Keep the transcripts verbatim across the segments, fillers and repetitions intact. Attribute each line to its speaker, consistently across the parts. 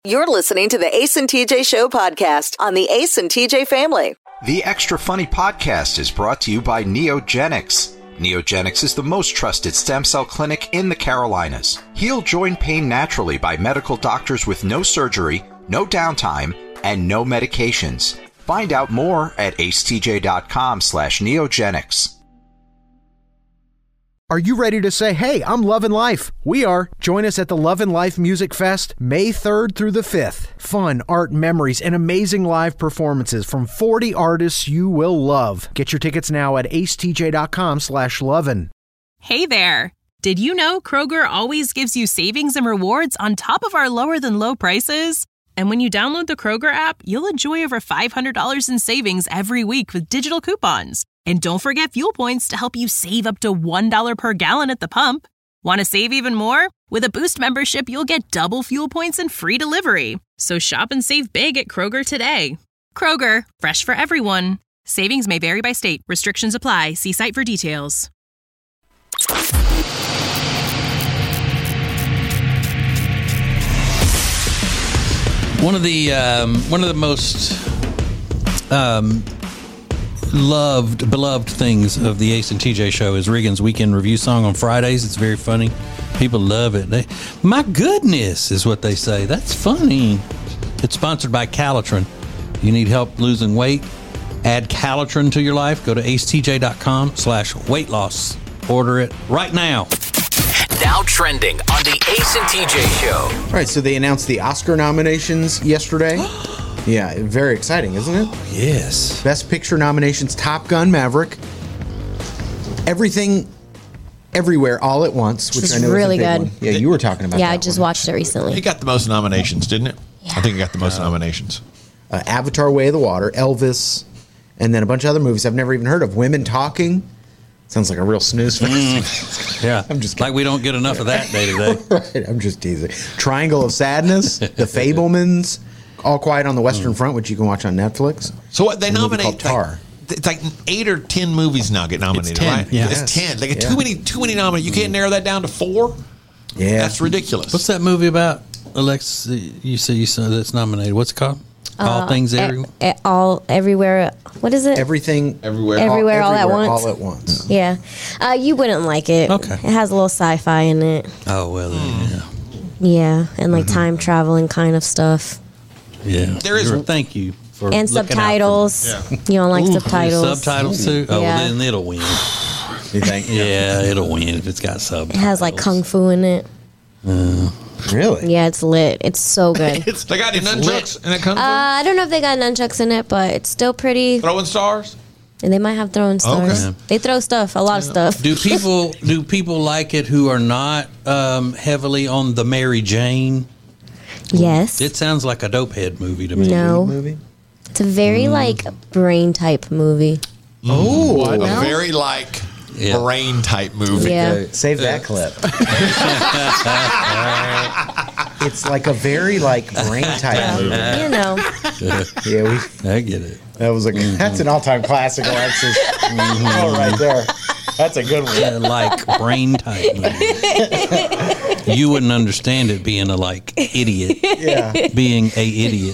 Speaker 1: You're listening to the Ace and T J Show podcast on the Ace and T J family.
Speaker 2: The Extra Funny podcast is brought to you by Neogenics. Neogenics is the most trusted stem cell clinic in the Carolinas. Heal joint pain naturally by medical doctors with no surgery, no downtime, and no medications. Find out more at acetj.com slash neogenics.
Speaker 3: Are you ready to say, hey, I'm loving life? We are. Join us at the Love and Life Music Fest, May third through the fifth. Fun, art, memories, and amazing live performances from forty artists you will love. Get your tickets now at acetj.com slash lovin'.
Speaker 4: Hey there. Did you know Kroger always gives you savings and rewards on top of our lower than low prices? And when you download the Kroger app, you'll enjoy over five hundred dollars in savings every week with digital coupons. And don't forget fuel points to help you save up to one dollar per gallon at the pump. Want to save even more? With a Boost membership, you'll get double fuel points and free delivery. So shop and save big at Kroger today. Kroger, fresh for everyone. Savings may vary by state. Restrictions apply. See site for details.
Speaker 5: One of the um, one of the most um, loved, beloved things of the Ace and T J show is Regan's Weekend Review Song on Fridays. It's very funny. People love it. They, my goodness, is what they say. That's funny. It's sponsored by Calitrin. You need help losing weight? Add Calitrin to your life. Go to acetj.com slash weight loss. Order it right now.
Speaker 6: Now trending on the Ace and T J show.
Speaker 7: All right, so they announced the Oscar nominations yesterday. Yeah, very exciting, isn't it?
Speaker 5: Yes.
Speaker 7: Best Picture nominations: Top Gun, Maverick, Everything, Everywhere, All at Once, which
Speaker 8: It's
Speaker 7: I know
Speaker 8: really
Speaker 7: is a big
Speaker 8: good.
Speaker 7: one. Yeah, you were talking about.
Speaker 8: Yeah,
Speaker 7: that
Speaker 8: I just
Speaker 7: one.
Speaker 8: watched it recently.
Speaker 9: It got the most nominations, didn't it?
Speaker 8: Yeah.
Speaker 9: I think it got the most uh, nominations.
Speaker 7: Uh, Avatar: Way of the Water, Elvis, and then a bunch of other movies I've never even heard of. Women Talking. Sounds like a real snooze fest.
Speaker 5: Mm. Yeah,
Speaker 7: I'm just
Speaker 5: like we don't get enough of that day to day.
Speaker 7: Right, I'm just teasing. Triangle of Sadness, The Fabelmans, All Quiet on the Western mm. Front, which you can watch on Netflix.
Speaker 9: So what they nominate?
Speaker 7: Tar.
Speaker 9: Like, it's like eight or ten movies now get nominated,
Speaker 5: it's ten,
Speaker 9: right?
Speaker 5: Yeah.
Speaker 9: It's
Speaker 7: Yes.
Speaker 9: ten. They get
Speaker 7: Yeah.
Speaker 9: too many, too many nominated. You can't narrow that down to four.
Speaker 7: Yeah,
Speaker 9: That's ridiculous.
Speaker 5: What's that movie about, Alex? You said you saw that's nominated. What's it called? All
Speaker 8: Uh,
Speaker 5: Things
Speaker 8: e-
Speaker 5: Everywhere.
Speaker 8: e- all everywhere. What is it?
Speaker 7: Everything,
Speaker 9: Everywhere.
Speaker 8: Everywhere, all at
Speaker 7: everywhere,
Speaker 8: once.
Speaker 7: all at once.
Speaker 8: Yeah, uh, you wouldn't like it.
Speaker 5: Okay.
Speaker 8: It has a little sci-fi in it.
Speaker 5: Oh well, yeah,
Speaker 8: Yeah, and like time traveling kind of stuff.
Speaker 5: yeah.
Speaker 9: There is-
Speaker 5: You're- Thank you for
Speaker 8: And
Speaker 5: looking out for me.
Speaker 8: subtitles.
Speaker 9: Yeah.
Speaker 8: You don't like
Speaker 5: Ooh,
Speaker 8: subtitles.
Speaker 5: Subtitles too. Oh,
Speaker 8: Yeah.
Speaker 5: well, then it'll win.
Speaker 7: You think?
Speaker 5: Yeah, it'll win if it's got subtitles.
Speaker 8: It has like kung fu in it.
Speaker 7: Really?
Speaker 8: Yeah, it's lit. It's so good.
Speaker 9: It's, they got any nunchucks and it comes
Speaker 8: Uh, I don't know if they got nunchucks in it, but it's still pretty.
Speaker 9: throwing stars.
Speaker 8: And they might have throwing stars.
Speaker 5: Okay.
Speaker 8: They throw stuff, a lot of stuff.
Speaker 5: Do people do people like it who are not um, heavily on the Mary Jane?
Speaker 8: Yes.
Speaker 5: It sounds like a dopehead movie to me.
Speaker 8: No.
Speaker 7: Movie?
Speaker 8: It's a very like brain type movie.
Speaker 7: Oh,
Speaker 9: A very like
Speaker 5: Yeah.
Speaker 9: brain type movie.
Speaker 8: Yeah.
Speaker 7: save that clip. It's like a very like brain type movie.
Speaker 8: You know.
Speaker 7: Yeah, we,
Speaker 5: I get it.
Speaker 7: that was a that's an all time classic, Alexis. Oh, right there. That's a good one.
Speaker 5: Yeah, like brain type movie. You wouldn't understand it being a like idiot.
Speaker 7: Yeah.
Speaker 5: Being a idiot.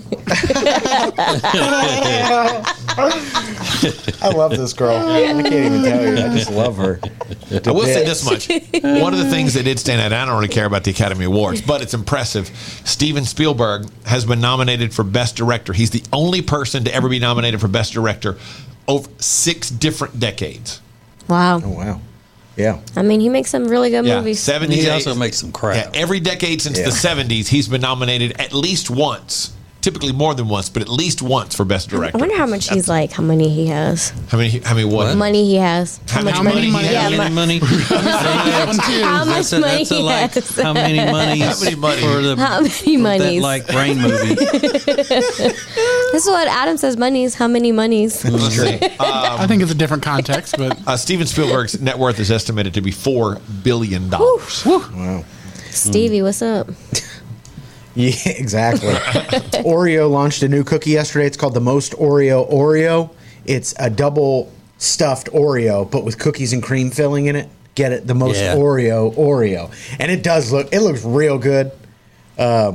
Speaker 7: I love this girl. I can't even tell you. I just love her.
Speaker 9: I will say this much. One of the things that did stand out, I don't really care about the Academy Awards, but it's impressive. Steven Spielberg has been nominated for Best Director. He's the only person to ever be nominated for Best Director over six different decades.
Speaker 8: Wow.
Speaker 7: Oh, wow. Yeah.
Speaker 8: I mean, he makes some really good
Speaker 9: Yeah,
Speaker 8: movies.
Speaker 9: seventies.
Speaker 5: He also makes some crap.
Speaker 9: Yeah, every decade since
Speaker 7: Yeah.
Speaker 9: the seventies, he's been nominated at least once. Typically more than once, but at least once for Best Director.
Speaker 8: I wonder how much he's like, how many he has.
Speaker 9: How many? How many? What?
Speaker 8: Money he has.
Speaker 9: How many money he
Speaker 8: Yeah,
Speaker 9: has?
Speaker 5: How
Speaker 8: mo-
Speaker 5: many money?
Speaker 8: How much
Speaker 5: That's a-
Speaker 8: money
Speaker 5: that's a
Speaker 8: he
Speaker 5: like,
Speaker 8: has.
Speaker 5: How many monies?
Speaker 9: How many money?
Speaker 5: For the,
Speaker 8: How many
Speaker 5: for that
Speaker 8: monies?
Speaker 5: like brain movie?
Speaker 8: This is what Adam says, monies. How many monies?
Speaker 9: Let's see. Um,
Speaker 10: I think it's a different context, but
Speaker 9: uh, Steven Spielberg's net worth is estimated to be four billion dollars.
Speaker 7: Wow.
Speaker 8: Stevie, what's up?
Speaker 7: Yeah, exactly. Oreo launched a new cookie yesterday. It's called the Most Oreo Oreo. It's a double stuffed Oreo, but with cookies and cream filling in it. Get it? The Most
Speaker 5: Yeah.
Speaker 7: Oreo Oreo. And it does look, it looks real good. Um,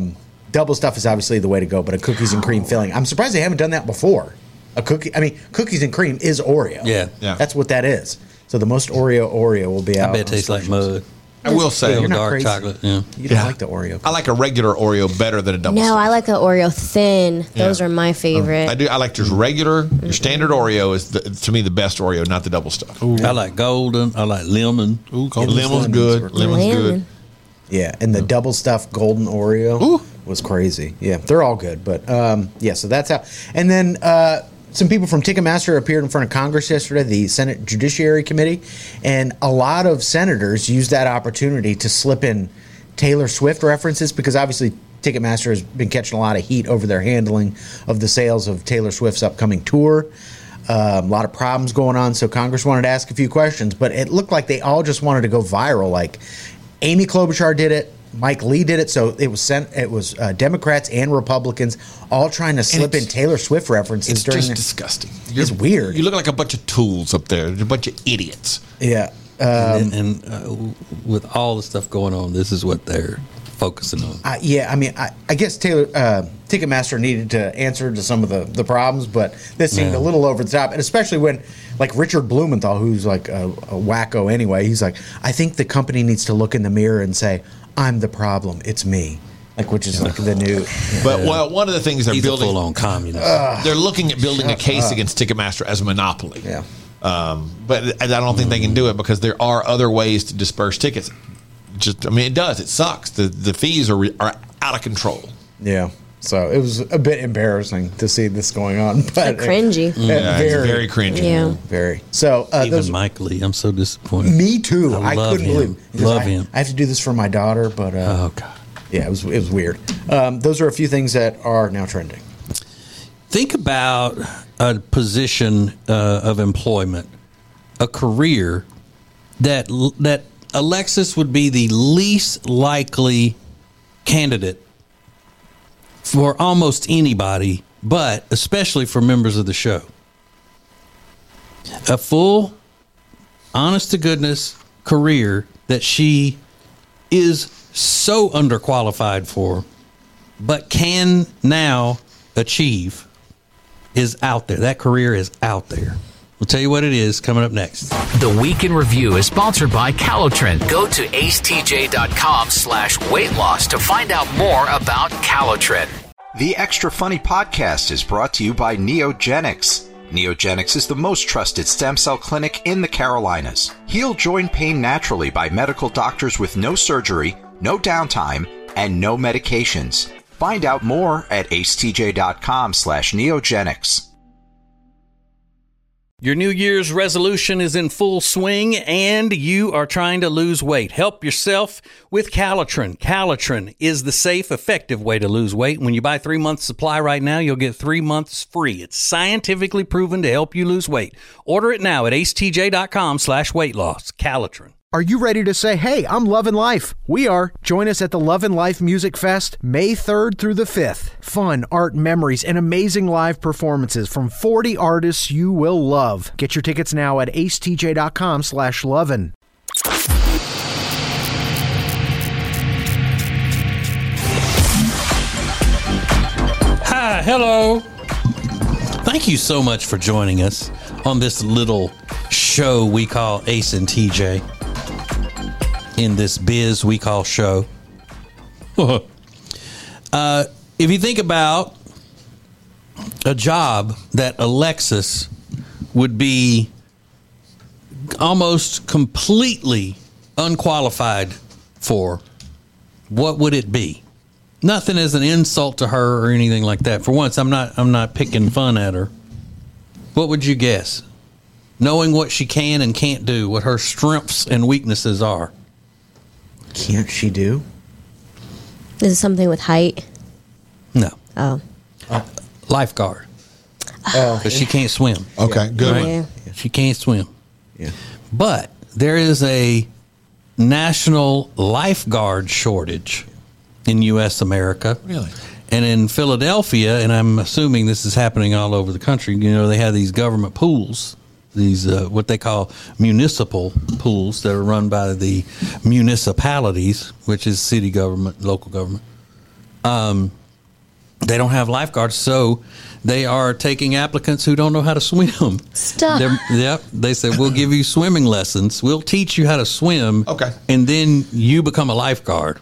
Speaker 7: double stuff is obviously the way to go, but a cookies and cream filling. I'm surprised they haven't done that before. A cookie, I mean, cookies and cream is Oreo.
Speaker 5: Yeah.
Speaker 9: Yeah.
Speaker 7: That's what that is. So the most Oreo Oreo will be out.
Speaker 5: I bet it tastes like mud.
Speaker 9: I will say,
Speaker 7: You're not
Speaker 5: dark
Speaker 7: crazy.
Speaker 5: chocolate. Yeah.
Speaker 7: You don't
Speaker 9: Yeah.
Speaker 7: like the Oreo.
Speaker 9: I like a regular Oreo better than a double
Speaker 8: No,
Speaker 9: stuff.
Speaker 8: I like an Oreo thin. Those
Speaker 9: Yeah.
Speaker 8: are my favorite.
Speaker 9: I do. I like just regular. Your standard Oreo is the, to me the best Oreo, not the double stuff.
Speaker 5: I like golden. I like lemon.
Speaker 10: Ooh, golden
Speaker 9: Lemon's
Speaker 7: lemons
Speaker 9: good.
Speaker 7: were-
Speaker 9: Lemon's good.
Speaker 8: Lemon.
Speaker 7: Yeah, and the double stuffed golden Oreo
Speaker 9: Ooh.
Speaker 7: was crazy. Yeah, they're all good, but um, yeah. So that's how. And then uh, some people from Ticketmaster appeared in front of Congress yesterday, the Senate Judiciary Committee, and a lot of senators used that opportunity to slip in Taylor Swift references because obviously Ticketmaster has been catching a lot of heat over their handling of the sales of Taylor Swift's upcoming tour. Um, a lot of problems going on, so Congress wanted to ask a few questions, but it looked like they all just wanted to go viral. Like Amy Klobuchar did it, Mike Lee did it, so it was sent. It was uh, Democrats and Republicans all trying to slip in
Speaker 9: it's-
Speaker 7: Taylor Swift references
Speaker 9: It's
Speaker 7: during.
Speaker 9: just
Speaker 7: the-
Speaker 9: disgusting.
Speaker 7: It's weird.
Speaker 9: You look like a bunch of tools up there. You're a bunch of idiots.
Speaker 7: Yeah,
Speaker 5: and and uh, with all the stuff going on, this is what they're focusing on.
Speaker 7: Uh, yeah, I mean, I, I guess Taylor uh, Ticketmaster needed to answer to some of the, the problems, but this seemed
Speaker 5: Yeah.
Speaker 7: a little over the top, and especially when, like Richard Blumenthal, who's like a, a wacko anyway, he's like, I think the company needs to look in the mirror and say, I'm the problem, it's me, like which is like the new.
Speaker 9: But well, one of the things they're
Speaker 5: He's
Speaker 9: building,
Speaker 5: a full-on communist.
Speaker 9: they're looking at building a case against Ticketmaster as a monopoly.
Speaker 7: Yeah.
Speaker 9: Um, but I don't think they can do it because there are other ways to disperse tickets. Just, I mean, it does. It sucks. The the fees are are out of control.
Speaker 7: Yeah. So it was a bit embarrassing to see this going on, but
Speaker 8: cringy.
Speaker 7: uh,
Speaker 9: Yeah,
Speaker 7: very,
Speaker 9: it's very cringy.
Speaker 8: Yeah.
Speaker 7: very. So uh,
Speaker 5: Even
Speaker 7: those,
Speaker 5: Mike Lee, I'm so disappointed.
Speaker 7: me too.
Speaker 5: I
Speaker 7: I,
Speaker 5: love
Speaker 7: couldn't
Speaker 5: him.
Speaker 7: believe. it. Because
Speaker 5: Love
Speaker 7: I,
Speaker 5: him.
Speaker 7: I have to do this for my daughter, but uh,
Speaker 5: Oh God.
Speaker 7: yeah, it was it was weird. Um, those are a few things that are now trending.
Speaker 5: Think about a position uh, of employment, a career that that Alexis would be the least likely candidate for almost anybody, but especially for members of the show. A full, honest to goodness career that she is so underqualified for, but can now achieve, is out there. That career is out there. We'll tell you what it is coming up next.
Speaker 6: The Week in Review is sponsored by Calotren. Go to acetj.com slash weight loss to find out more about Calotren.
Speaker 2: The Extra Funny podcast is brought to you by Neogenics. Neogenics is the most trusted stem cell clinic in the Carolinas. Heal joint pain naturally by medical doctors with no surgery, no downtime, and no medications. Find out more at acetj.com slash neogenics.
Speaker 5: Your New Year's resolution is in full swing and you are trying to lose weight. Help yourself with Calotren. Calotren is the safe, effective way to lose weight. When you buy three months supply right now, you'll get three months free. It's scientifically proven to help you lose weight. Order it now at acetj.com slash weight loss. Calotren.
Speaker 3: Are you ready to say, hey, I'm loving life? We are. Join us at the Love and Life Music Fest, May third through the fifth. Fun, art, memories, and amazing live performances from forty artists you will love. Get your tickets now at acetj.com slash lovin'.
Speaker 5: Hi, hello. Thank you so much for joining us on this little show we call Ace and T J. In this biz we call show. uh, if you think about a job that Alexis would be almost completely unqualified for, what would it be? Nothing as an insult to her or anything like that. For once, I'm not I'm not picking fun at her. What would you guess? Knowing what she can and can't do, what her strengths and weaknesses are.
Speaker 7: Can't she do?
Speaker 8: Is it something with height?
Speaker 5: No.
Speaker 8: Oh.
Speaker 5: Lifeguard.
Speaker 7: Oh,
Speaker 5: Because she can't swim.
Speaker 9: Okay, good
Speaker 5: Right.
Speaker 9: one.
Speaker 8: Yeah.
Speaker 5: She can't swim.
Speaker 7: yeah.
Speaker 5: But there is a national lifeguard shortage in U S America.
Speaker 9: Really?
Speaker 5: And in Philadelphia, and I'm assuming this is happening all over the country, you know, they have these government pools, these uh, what they call municipal pools that are run by the municipalities, which is city government, local government. Um, they don't have lifeguards, so they are taking applicants who don't know how to swim.
Speaker 8: Stop.
Speaker 5: They're, yep. They said, we'll give you swimming lessons. We'll teach you how to swim.
Speaker 9: Okay.
Speaker 5: And then you become a lifeguard.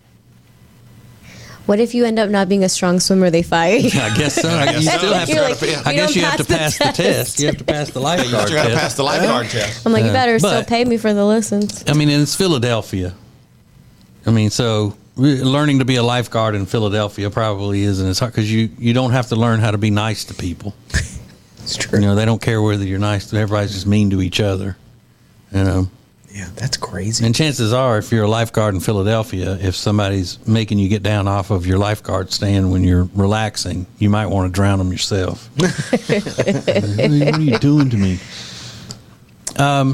Speaker 8: What if you end up not being a strong swimmer? They fire you.
Speaker 5: I guess so. I guess you still have to.
Speaker 8: You're like,
Speaker 5: I
Speaker 8: you
Speaker 5: guess
Speaker 8: don't
Speaker 5: you have to
Speaker 8: pass
Speaker 5: pass
Speaker 8: the
Speaker 5: the test. You have to pass the lifeguard
Speaker 9: You still got to
Speaker 5: test.
Speaker 9: pass the lifeguard test.
Speaker 8: I'm like, you better
Speaker 5: Uh,
Speaker 8: still
Speaker 5: but-
Speaker 8: pay me for the lessons.
Speaker 5: I mean, and it's Philadelphia. I mean, so re- learning to be a lifeguard in Philadelphia probably isn't as hard because you, you don't have to learn how to be nice to people.
Speaker 7: It's true.
Speaker 5: You know, they don't care whether you're nice to everybody's just mean to each other. You know,
Speaker 7: Yeah, that's crazy.
Speaker 5: and chances are, if you're a lifeguard in Philadelphia, if somebody's making you get down off of your lifeguard stand when you're relaxing, you might want to drown them yourself. What are you doing to me? Um,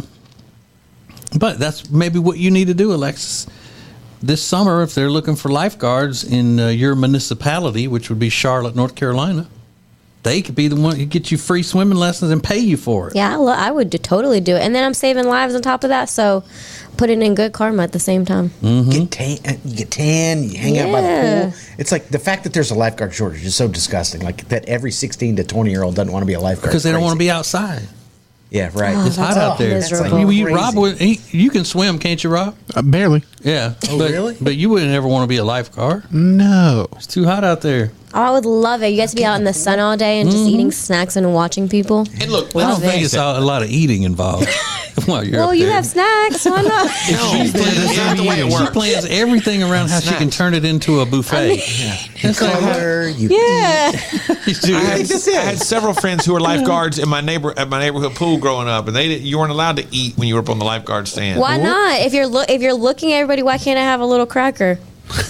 Speaker 5: but that's maybe what you need to do, Alexis. This summer, if they're looking for lifeguards in uh, your municipality, which would be Charlotte, North Carolina, they could be the one who get you free swimming lessons and pay you for it.
Speaker 8: Yeah, I, lo- I would do, totally do it. And then I'm saving lives on top of that, so putting in good karma at the same time.
Speaker 5: Mm-hmm.
Speaker 7: Get tan, you get tan, you hang out by the
Speaker 8: Yeah.
Speaker 7: pool. It's like the fact that there's a lifeguard shortage is so disgusting. Like that every sixteen to twenty year old doesn't want to be a lifeguard.
Speaker 5: Because they don't
Speaker 7: Crazy.
Speaker 5: want to be outside.
Speaker 7: Yeah, right.
Speaker 8: Oh,
Speaker 5: It's hot
Speaker 8: that's
Speaker 5: out there.
Speaker 8: miserable.
Speaker 5: You, you,
Speaker 7: crazy.
Speaker 5: Rob, would- he, you can swim, can't you, Rob?
Speaker 10: Uh, barely.
Speaker 5: Yeah.
Speaker 7: Oh,
Speaker 5: but,
Speaker 7: really?
Speaker 5: But you wouldn't ever want to be a lifeguard.
Speaker 10: No.
Speaker 5: It's too hot out there.
Speaker 8: Oh, I would love it. You get to be out in the sun all day and just
Speaker 5: Mm-hmm.
Speaker 8: eating snacks and watching people.
Speaker 9: And look,
Speaker 5: I
Speaker 8: Love
Speaker 5: don't think
Speaker 8: it.
Speaker 5: it's a lot of eating involved while you're
Speaker 8: Well,
Speaker 5: up
Speaker 8: you
Speaker 5: there.
Speaker 8: have snacks. Why not?
Speaker 5: She plans,
Speaker 9: It's not the way it
Speaker 5: she
Speaker 9: works.
Speaker 5: plans everything around how she can turn it into a buffet.
Speaker 7: You color, you
Speaker 8: Yeah.
Speaker 5: You do.
Speaker 9: I had, I had several friends who were lifeguards in my neighbor at my neighborhood pool growing up, and they didn't- you weren't allowed to eat when you were up on the lifeguard stand.
Speaker 8: Why not? If you're look, if you're looking at everybody, why can't I have a little cracker?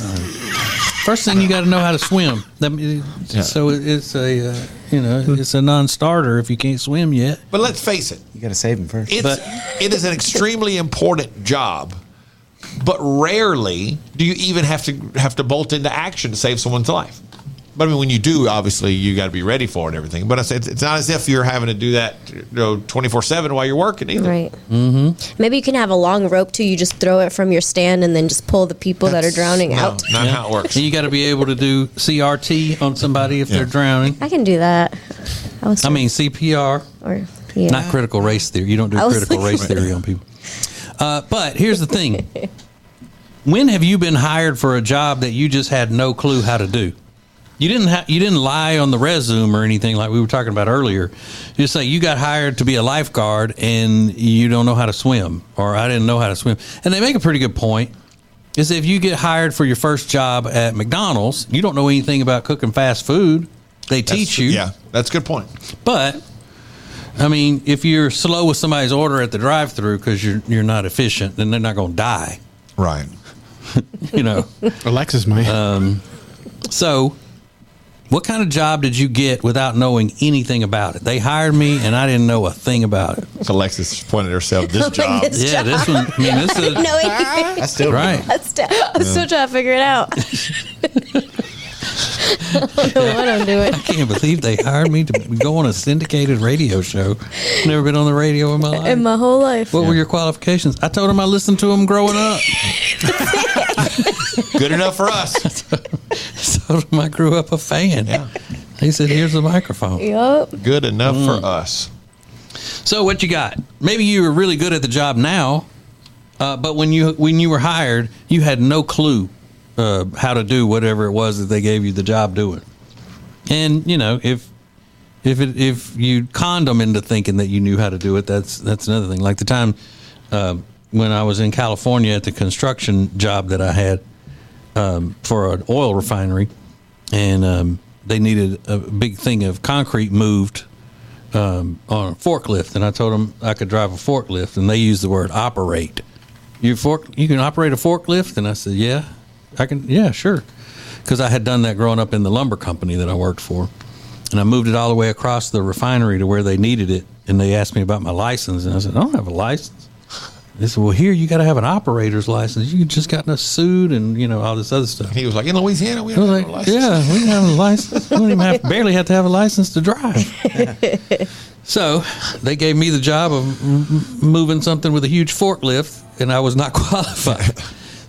Speaker 5: First thing you got to know how to swim. That mean- So it's a uh, you know it's a non-starter if you can't swim yet.
Speaker 9: But let's face it,
Speaker 7: you got to save them first.
Speaker 9: it's
Speaker 5: But-
Speaker 9: it is an extremely important job. But rarely do you even have to have to bolt into action to save someone's life. But I mean, when you do, obviously you got to be ready for it and everything. But it's, it's not as if you're having to do that, you know, twenty-four seven while you're working either.
Speaker 8: Right. Mm-hmm. Maybe you can have a long rope too. You just throw it from your stand and then just pull the people that are drowning
Speaker 9: No,
Speaker 8: out.
Speaker 9: not how it works.
Speaker 5: And you got to be able to do C R T on somebody if
Speaker 9: Yeah.
Speaker 5: they're drowning.
Speaker 8: I can do that. I was.
Speaker 5: I mean C P R,
Speaker 8: or yeah.
Speaker 5: not critical race theory. You don't do
Speaker 8: I was
Speaker 5: critical
Speaker 8: like-
Speaker 5: race theory on people. Uh, but here's the thing: when have you been hired for a job that you just had no clue how to do? You didn't ha- you didn't lie on the resume or anything like we were talking about earlier. You just say you got hired to be a lifeguard and you don't know how to swim, or I didn't know how to swim. And they make a pretty good point. Is if you get hired for your first job at McDonald's, you don't know anything about cooking fast food. They
Speaker 9: That's-
Speaker 5: teach you.
Speaker 9: Yeah, that's a good point.
Speaker 5: But I mean, if you're slow with somebody's order at the drive-through because you're you're not efficient, then they're not going to die.
Speaker 9: Right.
Speaker 5: You know.
Speaker 10: Alexis might.
Speaker 5: Um, so, what kind of job did you get without knowing anything about it? They hired me, and I didn't know a thing about it.
Speaker 9: So Alexis pointed herself this
Speaker 8: Like
Speaker 9: job.
Speaker 8: this
Speaker 5: Yeah,
Speaker 8: job.
Speaker 5: this one. I mean, this is
Speaker 8: no,
Speaker 7: I still
Speaker 5: right.
Speaker 8: I'm still, I'm still trying to figure it out. I don't know what I'm doing.
Speaker 5: I can't believe they hired me to go on a syndicated radio show. Never been on the radio in my life.
Speaker 8: In my whole life.
Speaker 5: What were your qualifications? I told them I listened to them growing up.
Speaker 9: Good enough for us.
Speaker 5: Told them I grew up a fan.
Speaker 9: Yeah.
Speaker 5: He said, "Here's the microphone."
Speaker 8: Yup.
Speaker 9: Good enough for us.
Speaker 5: So what you got? Maybe you were really good at the job now, uh, but when you when you were hired, you had no clue uh, how to do whatever it was that they gave you the job doing. And you know, if if it, if you conned them into thinking that you knew how to do it, that's that's another thing. Like the time uh, when I was in California at the construction job that I had um, for an oil refinery, and um, they needed a big thing of concrete moved um, on a forklift, and I told them I could drive a forklift, and they used the word operate. You fork, you can operate a forklift, and I said, yeah, I can, yeah, sure, because I had done that growing up in the lumber company that I worked for, and I moved it all the way across the refinery to where they needed it, and they asked me about my license, and I said, I don't have a license. They said, well, here you got to have an operator's license. You just got us sued, and you know all this other stuff.
Speaker 9: He was like, in Louisiana, we
Speaker 5: I
Speaker 9: don't
Speaker 5: was
Speaker 9: have
Speaker 5: like,
Speaker 9: a license.
Speaker 5: yeah, we don't have a license. We don't even have, barely have to have a license to drive. So they gave me the job of m- moving something with a huge forklift, and I was not qualified.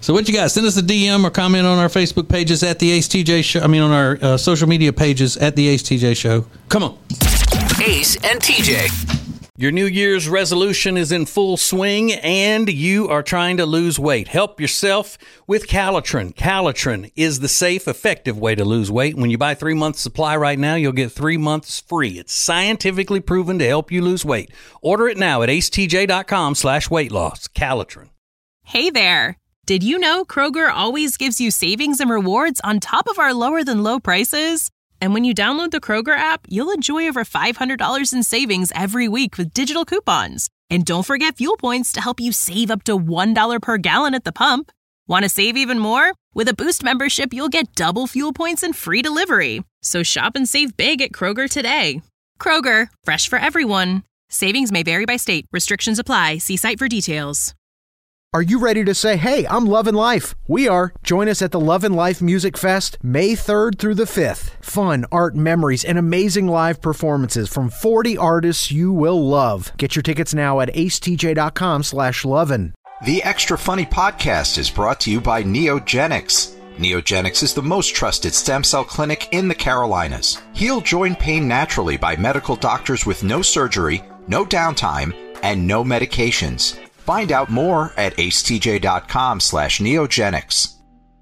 Speaker 5: So what you got? Send us a D M or comment on our Facebook pages at the Ace T J Show. I mean, on our uh, social media pages at the Ace T J Show. Come on.
Speaker 6: Ace and T J.
Speaker 5: Your New Year's resolution is in full swing and you are trying to lose weight. Help yourself with Calitrin. Calitrin is the safe, effective way to lose weight. When you buy three months supply right now, you'll get three months free. It's scientifically proven to help you lose weight. Order it now at acetj.com slash weight loss. Calitrin.
Speaker 4: Hey there. Did you know Kroger always gives you savings and rewards on top of our lower than low prices? And when you download the Kroger app, you'll enjoy over five hundred dollars in savings every week with digital coupons. And don't forget fuel points to help you save up to one dollar per gallon at the pump. Want to save even more? With a Boost membership, you'll get double fuel points and free delivery. So shop and save big at Kroger today. Kroger, fresh for everyone. Savings may vary by state. Restrictions apply. See site for details.
Speaker 3: Are you ready to say, hey, I'm loving life? We are. Join us at the Love and Life Music Fest, May third through the fifth. Fun, art, memories, and amazing live performances from forty artists you will love. Get your tickets now at acetj.com slash lovin'.
Speaker 2: The Extra Funny podcast is brought to you by Neogenics. Neogenics is the most trusted stem cell clinic in the Carolinas. Heal joint pain naturally by medical doctors with no surgery, no downtime, and no medications. Find out more at acetj.com slash neogenics.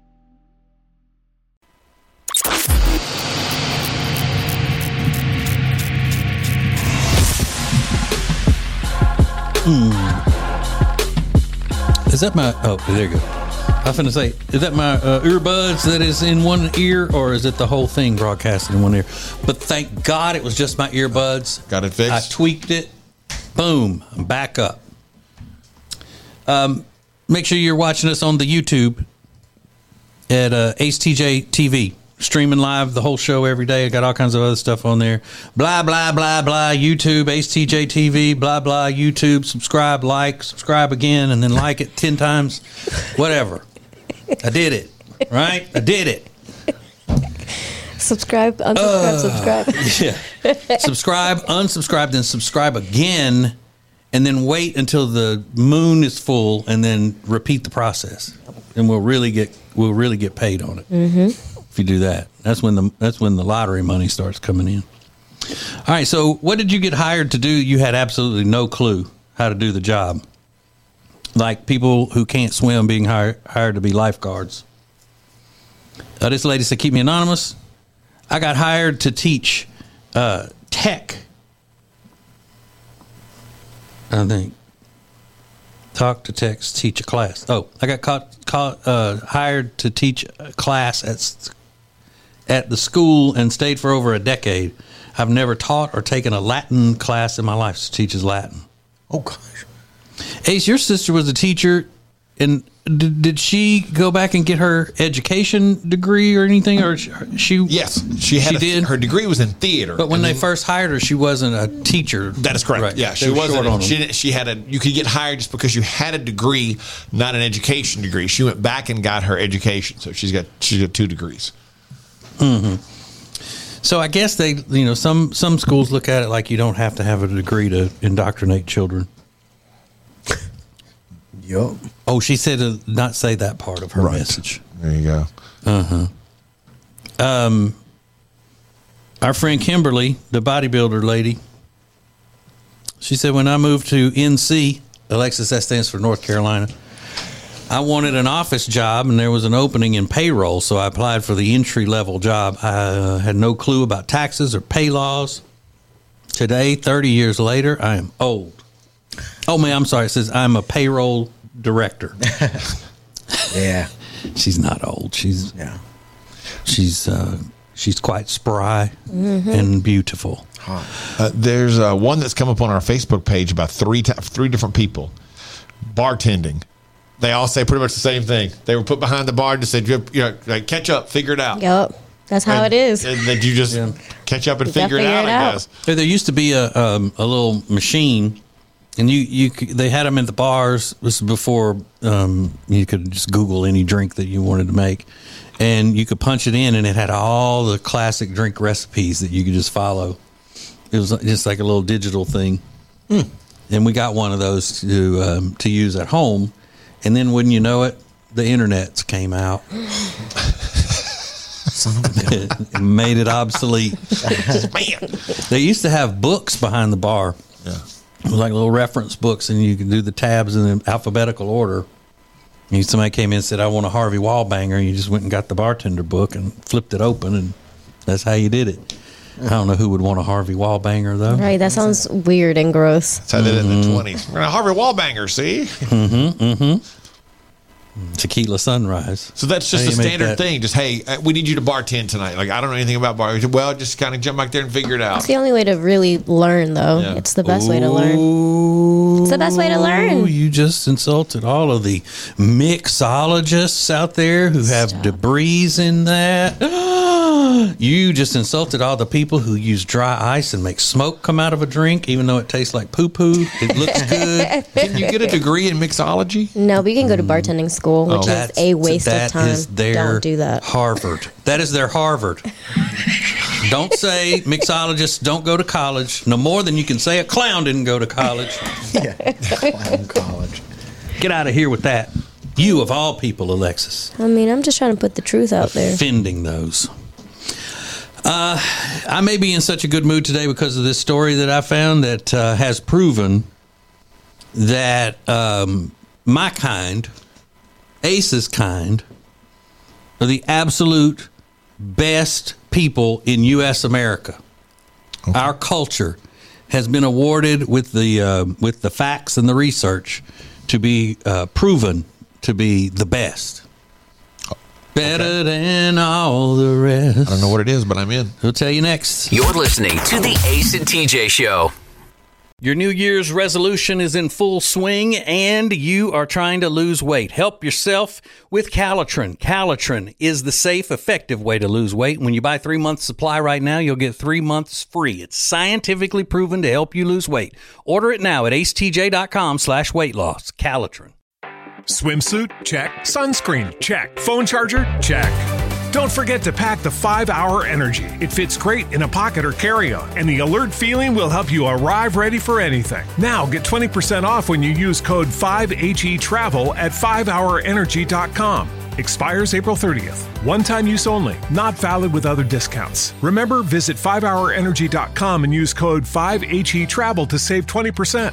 Speaker 5: Mm. Is that my... Oh, there you go. I was going to say, is that my uh, earbuds that is in one ear, or is it the whole thing broadcasted in one ear? But thank God it was just my earbuds.
Speaker 9: Got it fixed?
Speaker 5: I tweaked it. Boom. I'm back up. Um, make sure you're watching us on the YouTube at uh, Ace T J T V. Streaming live the whole show every day. I got all kinds of other stuff on there. Blah, blah, blah, blah. YouTube, Ace T J T V, blah, blah. YouTube, subscribe, like, subscribe again, and then like it ten times. Whatever. I did it. Right? I did it.
Speaker 8: Subscribe, unsubscribe,
Speaker 5: uh,
Speaker 8: subscribe.
Speaker 5: Yeah. Subscribe, unsubscribe, then subscribe again. And then wait until the moon is full, and then repeat the process, and we'll really get we'll really get paid on it. Mm-hmm. If you do that, that's when the that's when the lottery money starts coming in. All right. So, what did you get hired to do? You had absolutely no clue how to do the job. Like people who can't swim being hired hired to be lifeguards. Uh, this lady said, "Keep me anonymous." I got hired to teach uh, tech. I think talk to text, teach a class. Oh, I got caught, caught uh, hired to teach a class at at the school and stayed for over a decade. I've never taught or taken a Latin class in my life. She teaches Latin.
Speaker 7: Oh gosh,
Speaker 5: Ace, your sister was a teacher, and did, did she go back and get her education degree or anything? Or she?
Speaker 9: Yes, she had.
Speaker 5: She
Speaker 9: a,
Speaker 5: did.
Speaker 9: Her degree was in theater.
Speaker 5: But when they
Speaker 9: then,
Speaker 5: first hired her, she wasn't a teacher.
Speaker 9: That is correct.
Speaker 5: Right.
Speaker 9: Yeah,
Speaker 5: They
Speaker 9: she
Speaker 5: were
Speaker 9: wasn't.
Speaker 5: short on
Speaker 9: She
Speaker 5: them.
Speaker 9: didn't, she had a. You could get hired just because you had a degree, not an education degree. She went back and got her education, so she's got she's got two degrees.
Speaker 5: Mm-hmm. So I guess they, you know, some some schools look at it like you don't have to have a degree to indoctrinate children.
Speaker 7: Yup.
Speaker 5: Oh, she said to not say that part of her
Speaker 9: Right.
Speaker 5: message.
Speaker 9: There you go.
Speaker 5: Uh huh. Um, our friend Kimberly, the bodybuilder lady, she said when I moved to N C, Alexis, that stands for North Carolina, I wanted an office job and there was an opening in payroll, so I applied for the entry level job. I uh, had no clue about taxes or pay laws. Today, thirty years later, I am old. Oh man, I'm sorry. It says I'm a payroll director.
Speaker 7: Yeah.
Speaker 5: She's not old. She's
Speaker 7: Yeah.
Speaker 5: she's uh, she's quite spry and beautiful.
Speaker 9: Uh, there's uh, one that's come up on our Facebook page about three t- three different people bartending. They all say pretty much the same thing. They were put behind the bar and just said, you know, like, catch up, figure it out.
Speaker 8: Yep. That's how
Speaker 9: and,
Speaker 8: it is.
Speaker 9: And then you just catch up and
Speaker 8: You gotta
Speaker 9: figure it
Speaker 8: figure
Speaker 9: out,
Speaker 8: it
Speaker 9: I
Speaker 8: out.
Speaker 9: guess.
Speaker 5: There used to be a um, a little machine, and you you could, they had them at the bars. This is before um, you could just Google any drink that you wanted to make, and you could punch it in, and it had all the classic drink recipes that you could just follow. It was just like a little digital thing, mm. and we got one of those to um, to use at home. And then, wouldn't you know it, the internets came out.
Speaker 7: Son of a gun.
Speaker 5: It made it obsolete.
Speaker 9: Man.
Speaker 5: They used to have books behind the bar.
Speaker 9: Yeah.
Speaker 5: Like little reference books, and you could do the tabs in alphabetical order. And somebody came in and said, I want a Harvey Wallbanger, and you just went and got the bartender book and flipped it open, and that's how you did it. I don't know who would want a Harvey Wallbanger, though.
Speaker 8: Right, that sounds weird and gross.
Speaker 9: That's how they did it in the twenties. We're a Harvey Wallbanger, see?
Speaker 5: Mm-hmm, mm-hmm. Tequila Sunrise.
Speaker 9: So that's just
Speaker 5: How
Speaker 9: a
Speaker 5: do you make
Speaker 9: standard
Speaker 5: that?
Speaker 9: thing. Just, hey, uh, we need you to bartend tonight. Like, I don't know anything about bar. Well, just kind of jump back there and figure it out.
Speaker 8: It's the only way to really learn, though.
Speaker 9: Yeah.
Speaker 8: It's the best way to learn.
Speaker 5: Ooh,
Speaker 8: It's the best way to learn.
Speaker 5: You just insulted all of the mixologists out there who have
Speaker 8: Stop.
Speaker 5: debris in that. You just insulted all the people who use dry ice and make smoke come out of a drink, even though it tastes like poo-poo. It looks good.
Speaker 9: Can you get a degree in mixology?
Speaker 8: No, but you can go to bartending school, which is
Speaker 5: That's-
Speaker 8: a waste
Speaker 5: that
Speaker 8: of time.
Speaker 5: is their
Speaker 8: Don't do that.
Speaker 5: Harvard. That is their Harvard. Don't say mixologists don't go to college. No more than you can say a clown didn't go to college.
Speaker 7: Yeah, clown college.
Speaker 5: Get out of here with that. You, of all people, Alexis.
Speaker 8: I mean, I'm just trying to put the truth out there.
Speaker 5: Offending those. Uh, I may be in such a good mood today because of this story that I found that uh, has proven that um, my kind, Ace's kind, are the absolute best people in U S America. Okay. Our culture has been awarded with the uh, with the facts and the research to be uh, proven to be the best. Better okay. than all the rest.
Speaker 9: I don't know what it is, but I'm in.
Speaker 5: We'll tell you next.
Speaker 6: You're listening to the Ace and T J Show.
Speaker 5: Your New Year's resolution is in full swing, and you are trying to lose weight. Help yourself with Calitrin. Calitrin is the safe, effective way to lose weight. When you buy three months supply right now, you'll get three months free. It's scientifically proven to help you lose weight. Order it now at acetj.com slash weight loss. Calitrin.
Speaker 11: Swimsuit? Check. Sunscreen? Check. Phone charger? Check. Don't forget to pack the five hour Energy. It fits great in a pocket or carry-on, and the alert feeling will help you arrive ready for anything. Now get twenty percent off when you use code five H E travel at five hour energy dot com. Expires April thirtieth. One-time use only. Not valid with other discounts. Remember, visit five hour energy dot com and use code five H E travel to save twenty percent.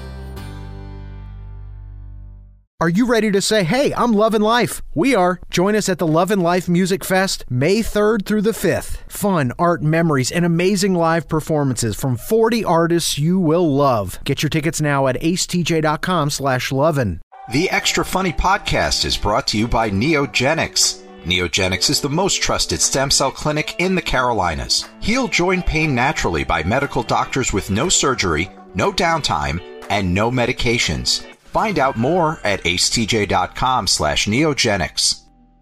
Speaker 3: Are you ready to say, hey, I'm loving life? We are. Join us at the Love and Life Music Fest, May third through the fifth. Fun, art, memories, and amazing live performances from forty artists you will love. Get your tickets now at acetj.com slash lovin'.
Speaker 2: The Extra Funny podcast is brought to you by Neogenics. Neogenics is the most trusted stem cell clinic in the Carolinas. Heal joint pain naturally by medical doctors with no surgery, no downtime, and no medications. Find out more at acetj.com slash neogenics.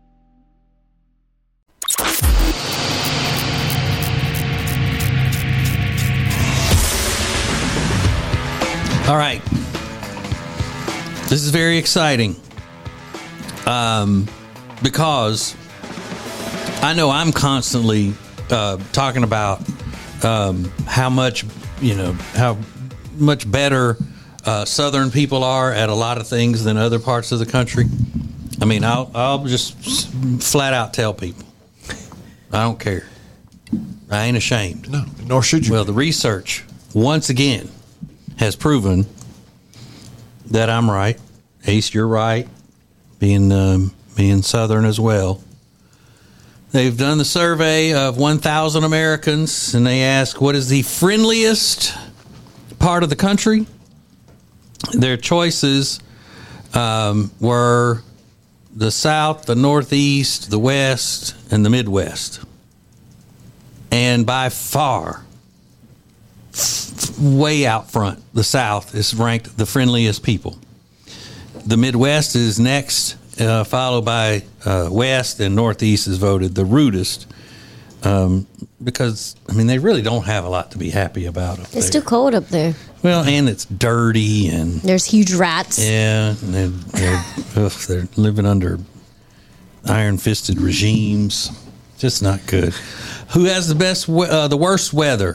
Speaker 5: All right. This is very exciting. Um, because I know I'm constantly uh, talking about um, how much, you know, how much better Uh, Southern people are at a lot of things than other parts of the country. I mean, I'll I'll just flat out tell people. I don't care. I ain't ashamed.
Speaker 9: No, nor should you.
Speaker 5: Well, the research, once again, has proven that I'm right. Ace, you're right. Being, um, being Southern as well. They've done the survey of one thousand Americans, and they ask, what is the friendliest part of the country? Their choices um, were the South, the Northeast, the West, and the Midwest. And by far, f- way out front, the South is ranked the friendliest people. The Midwest is next, uh, followed by uh, West, and Northeast is voted the rudest. Um, because, I mean, they really don't have a lot to be happy about up
Speaker 8: It's
Speaker 5: there.
Speaker 8: too cold up there.
Speaker 5: Well, and it's dirty, and
Speaker 8: there's huge rats.
Speaker 5: Yeah, and they're, they're, ugh, they're living under iron-fisted regimes. Just not good. Who has the best, we- uh, the worst weather?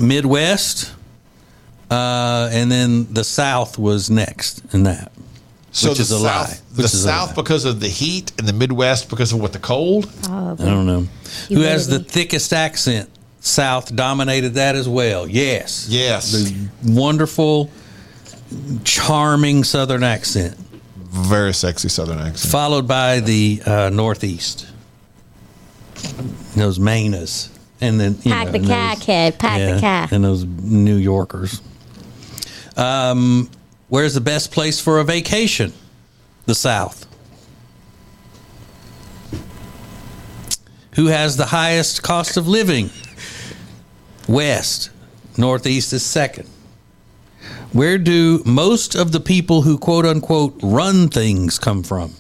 Speaker 5: Midwest, uh, and then the South was next in that.
Speaker 9: So
Speaker 5: which
Speaker 9: the
Speaker 5: is a
Speaker 9: South,
Speaker 5: lie.
Speaker 9: the
Speaker 5: Which is a
Speaker 9: South
Speaker 5: lie.
Speaker 9: because of the heat, and the Midwest because of what the cold.
Speaker 8: Oh,
Speaker 5: I don't know. Who has the
Speaker 8: Humidity.
Speaker 5: thickest accent? South dominated that as well. Yes.
Speaker 9: Yes.
Speaker 5: The wonderful, charming Southern accent.
Speaker 9: Very sexy Southern accent.
Speaker 5: Followed by the uh, Northeast. Those Mainas. And then, you
Speaker 8: Pack
Speaker 5: know,
Speaker 8: the
Speaker 5: and
Speaker 8: cat,
Speaker 5: those-
Speaker 8: kid. Pack
Speaker 5: yeah,
Speaker 8: the cat.
Speaker 5: And those New Yorkers. Um, where's the best place for a vacation? The South. Who has the highest cost of living? West. Northeast is second. Where do most of the people who quote unquote run things come from?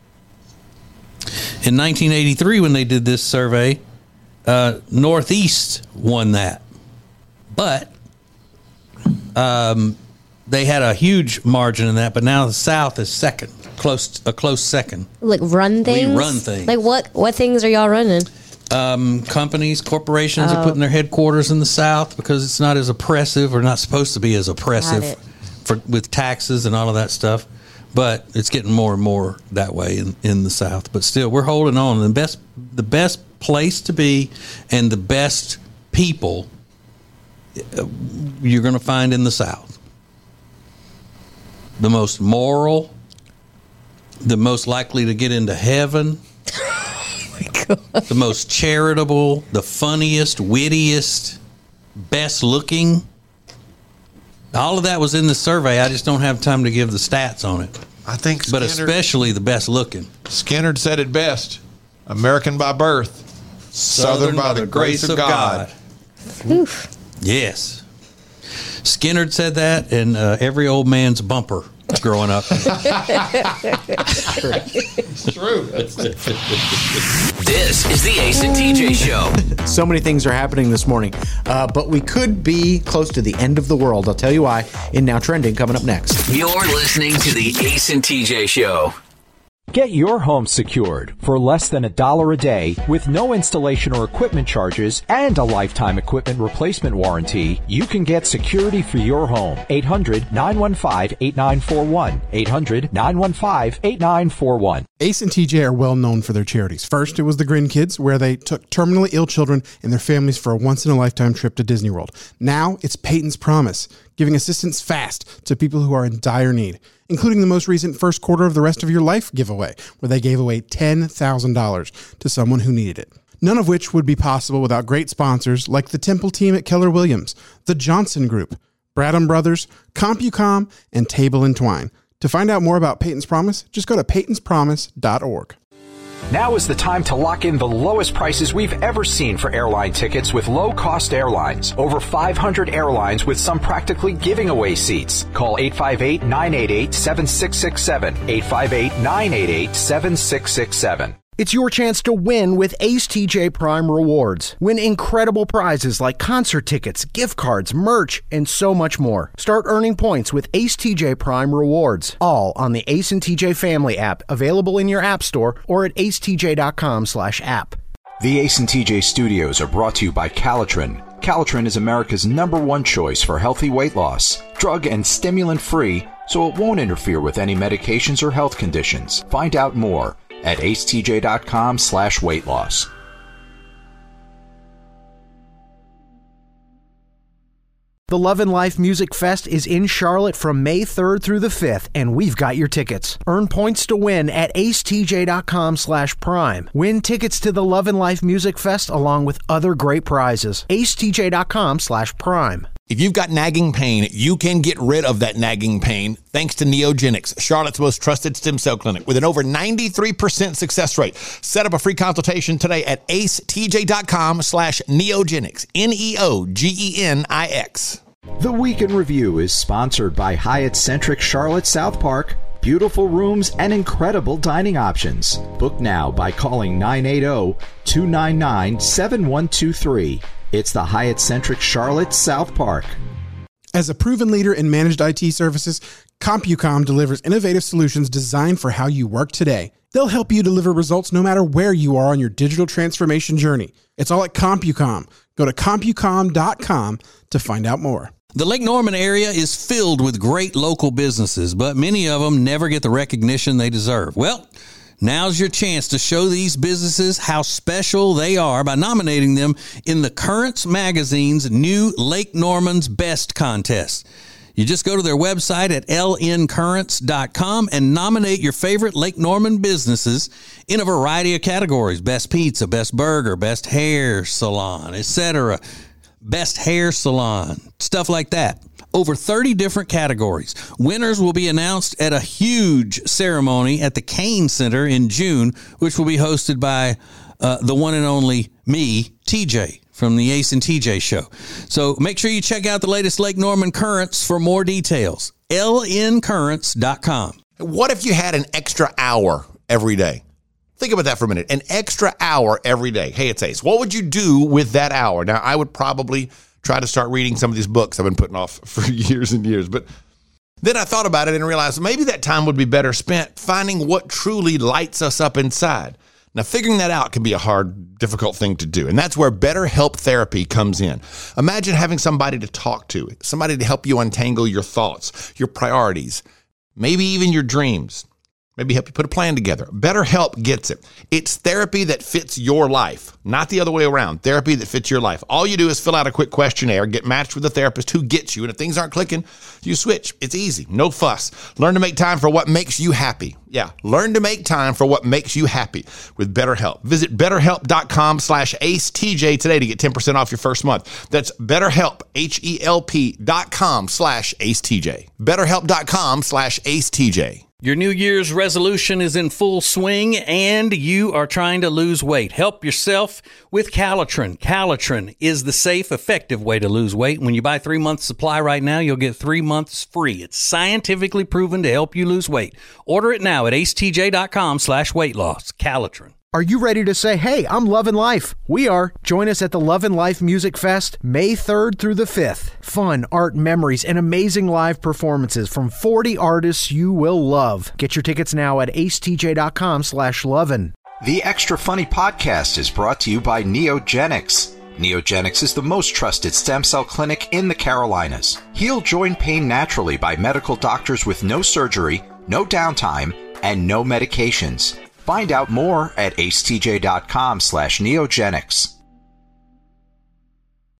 Speaker 5: In nineteen eighty-three, when they did this survey, uh, Northeast won that. But um, they had a huge margin in that, but now the South is second, close a close second.
Speaker 8: Like run things?
Speaker 5: run things.
Speaker 8: Like what What things are y'all running?
Speaker 5: Um, companies, corporations
Speaker 8: Oh.
Speaker 5: are putting their headquarters in the South because it's not as oppressive, or not supposed to be as oppressive
Speaker 8: it.
Speaker 5: for with taxes and all of that stuff. But it's getting more and more that way in, in the South. But still, we're holding on. The best, the best place to be, and the best people uh, you're going to find in the South. The most moral, the most likely to get into heaven. The most charitable, the funniest, wittiest, best looking. All of that was in the survey. I just don't have time to give the stats on it.
Speaker 9: I think
Speaker 5: But
Speaker 9: Skinner,
Speaker 5: especially the best looking.
Speaker 9: Skinner said it best. American by birth, Southern, by, the grace, of God.
Speaker 8: Oof.
Speaker 5: Yes. Skinner said that, and uh, every old man's bumper growing up.
Speaker 9: It's true.
Speaker 6: This is the Ace and T J Show.
Speaker 7: So many things are happening this morning, uh, but we could be close to the end of the world. I'll tell you why in Now Trending coming up next.
Speaker 6: You're listening to the Ace and T J Show.
Speaker 12: Get your home secured for less than a dollar a day with no installation or equipment charges and a lifetime equipment replacement warranty. You can get security for your home. eight hundred, nine one five, eight nine four one. eight hundred, nine one five, eight nine four one.
Speaker 10: Ace and T J are well known for their charities. First, it was the Grin Kids, where they took terminally ill children and their families for a once-in-a-lifetime trip to Disney World. Now, it's Peyton's Promise, giving assistance fast to people who are in dire need, including the most recent first quarter of the Rest of Your Life giveaway, where they gave away ten thousand dollars to someone who needed it. None of which would be possible without great sponsors like the Temple team at Keller Williams, the Johnson Group, Bradham Brothers, CompuCom, and Table and Twine. To find out more about Peyton's Promise, just go to peytons promise dot org.
Speaker 12: Now is the time to lock in the lowest prices we've ever seen for airline tickets with low-cost airlines. Over five hundred airlines with some practically giving away seats. Call eight five eight, nine eight eight, seven six six seven. eight five eight, nine eight eight, seven six six seven.
Speaker 3: It's your chance to win with Ace T J Prime Rewards. Win incredible prizes like concert tickets, gift cards, merch, and so much more. Start earning points with Ace T J Prime Rewards. All on the Ace and T J Family app, available in your app store or at ace t j dot com slash app.
Speaker 2: The Ace and T J studios are brought to you by Calitrin. Calitrin is America's number one choice for healthy weight loss. Drug and stimulant free, so it won't interfere with any medications or health conditions. Find out more at ace t j dot com slash weight loss.
Speaker 3: The Love and Life Music Fest is in Charlotte from May third through the fifth, and we've got your tickets. Earn points to win at ace t j dot com slash prime. Win tickets to the Love and Life Music Fest along with other great prizes. ace t j dot com slash prime.
Speaker 9: If you've got nagging pain, you can get rid of that nagging pain thanks to Neogenics, Charlotte's most trusted stem cell clinic with an over ninety-three percent success rate. Set up a free consultation today at ace t j dot com slash neogenics, N E O G E N I X.
Speaker 2: The Week in Review is sponsored by Hyatt-centric Charlotte South Park. Beautiful rooms and incredible dining options. Book now by calling nine eight zero, two nine nine, seven one two three. It's the Hyatt-centric Charlotte South Park.
Speaker 10: As a proven leader in managed I T services, CompuCom delivers innovative solutions designed for how you work today. They'll help you deliver results no matter where you are on your digital transformation journey. It's all at CompuCom. Go to CompuCom dot com to find out more.
Speaker 5: The Lake Norman area is filled with great local businesses, but many of them never get the recognition they deserve. Well, now's your chance to show these businesses how special they are by nominating them in the Currents Magazine's new Lake Norman's Best contest. You just go to their website at l n currents dot com and nominate your favorite Lake Norman businesses in a variety of categories: best pizza, best burger, best hair salon, et cetera. Best hair salon, stuff like that. Over thirty different categories. Winners will be announced at a huge ceremony at the Kane Center in June, which will be hosted by uh, the one and only me, T J, from the Ace and T J show. So make sure you check out the latest Lake Norman Currents for more details. l n currents dot com.
Speaker 9: What if you had an extra hour every day? Think about that for a minute. An extra hour every day. Hey, it's Ace. What would you do with that hour? Now, I would probably try to start reading some of these books I've been putting off for years and years. But then I thought about it and realized maybe that time would be better spent finding what truly lights us up inside. Now, figuring that out can be a hard, difficult thing to do. And that's where BetterHelp Therapy comes in. Imagine having somebody to talk to, somebody to help you untangle your thoughts, your priorities, maybe even your dreams. Maybe help you put a plan together. BetterHelp gets it. It's therapy that fits your life, not the other way around. Therapy that fits your life. All you do is fill out a quick questionnaire, get matched with a therapist who gets you, and if things aren't clicking, you switch. It's easy. No fuss. Learn to make time for what makes you happy. Yeah, learn to make time for what makes you happy with BetterHelp. Visit betterhelp.com slash AceTJ today to get ten percent off your first month. That's BetterHelp, H-E-L-P dot com slash AceTJ. BetterHelp.com slash AceTJ.
Speaker 5: Your New Year's resolution is in full swing and you are trying to lose weight. Help yourself with Calitrin. Calitrin is the safe, effective way to lose weight. When you buy three months supply right now, you'll get three months free. It's scientifically proven to help you lose weight. Order it now at acetj.com slash weight loss. Calitrin.
Speaker 3: Are you ready to say, hey, I'm loving life? We are. Join us at the Love and Life Music Fest, May third through the fifth. Fun, art, memories, and amazing live performances from forty artists you will love. Get your tickets now at acetj.com slash lovin'.
Speaker 2: The Extra Funny podcast is brought to you by Neogenics. Neogenics is the most trusted stem cell clinic in the Carolinas. Heal joint pain naturally by medical doctors with no surgery, no downtime, and no medications. Find out more at acetj.com slash neogenics.